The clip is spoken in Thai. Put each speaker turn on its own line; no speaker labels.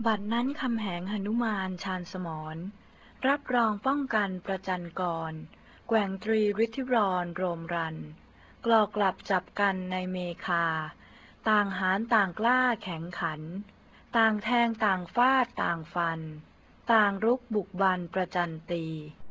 บัดนั้นคำแหงหนุมานชาญสมรรับรองป้องกันประจันกรแกว่งตรีฤทธิรโรมรันกลอกกลับจับกันในเมคาต่างหาญต่างกล้าแข็งขันต่างแทงต่างฟาดต่างฟันต่างรุกบุกบันประจันตี